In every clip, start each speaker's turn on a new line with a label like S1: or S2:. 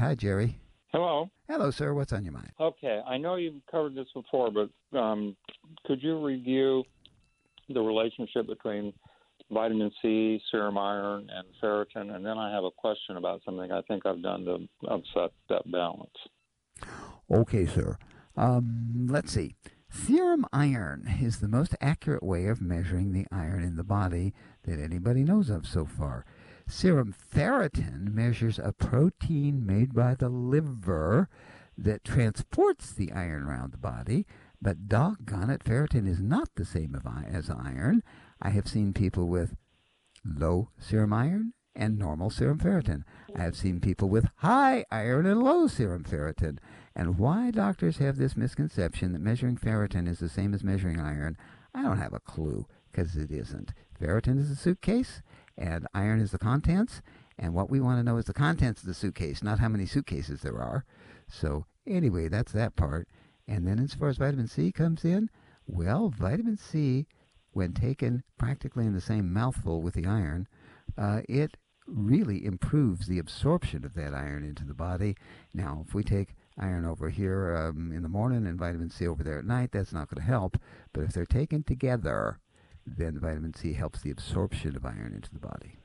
S1: Hi, Jerry.
S2: Hello.
S1: Hello, sir. What's on your mind?
S2: Okay, I know you've covered this before, but could you review the relationship between vitamin C, serum iron, and ferritin? And then I have a question about something I think I've done to upset that balance.
S1: Okay, sir. Let's see. Serum iron is the most accurate way of measuring the iron in the body that anybody knows of so far. Serum ferritin measures a protein made by the liver that transports the iron around the body, but doggone it, ferritin is not the same as iron. I have seen people with low serum iron and normal serum ferritin. I have seen people with high iron and low serum ferritin. And why doctors have this misconception that measuring ferritin is the same as measuring iron, I don't have a clue, because it isn't. Ferritin is a suitcase, and iron is the contents, and what we want to know is the contents of the suitcase, not how many suitcases there are. So anyway, that's that part. And then as far as vitamin C comes in, well, vitamin C, when taken practically in the same mouthful with the iron, it really improves the absorption of that iron into the body. Now, if we take iron over here in the morning and vitamin C over there at night, that's not going to help. But if they're taken together, then vitamin C helps the absorption of iron into the body.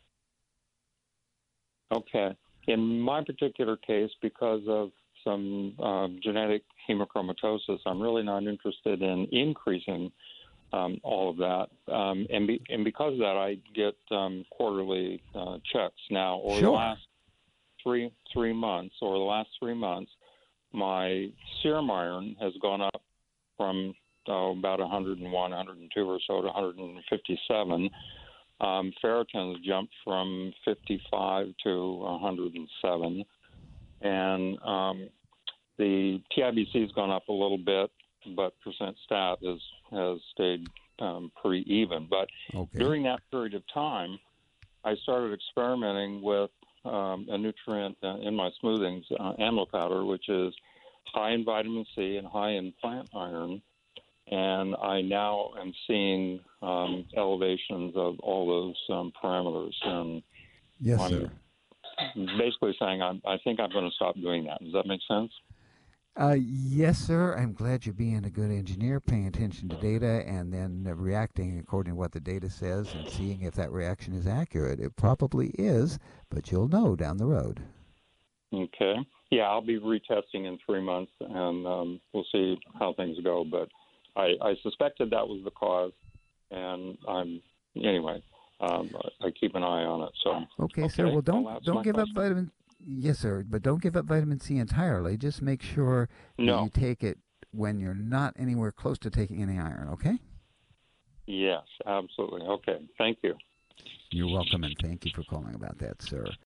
S2: Okay. In my particular case, because of some genetic hemochromatosis, I'm really not interested in increasing all of that. And because of that, I get quarterly checks. Now, over the last three months, my serum iron has gone up from about 101, 102 or so to 157. Ferritin has jumped from 55 to 107. And the TIBC has gone up a little bit, but percent stat has stayed pretty even. But during that period of time, I started experimenting with a nutrient in my smoothings, amylo powder, which is high in vitamin C and high in plant iron. And I now am seeing elevations of all those parameters. And
S1: yes,
S2: I'm
S1: sir.
S2: basically saying I think I'm going to stop doing that. Does that make sense?
S1: Yes, sir. I'm glad you're being a good engineer, paying attention to data, and then reacting according to what the data says and seeing if that reaction is accurate. It probably is, but you'll know down the road.
S2: Okay. Yeah, I'll be retesting in 3 months, and we'll see how things go. But I suspected that was the cause, and anyway. I keep an eye on it. So
S1: okay, sir. Well, don't give up vitamin. Yes, sir. But don't give up vitamin C entirely. Just make sure that you take it when you're not anywhere close to taking any iron. Okay?
S2: Yes, absolutely. Okay. Thank you.
S1: You're welcome, and thank you for calling about that, sir.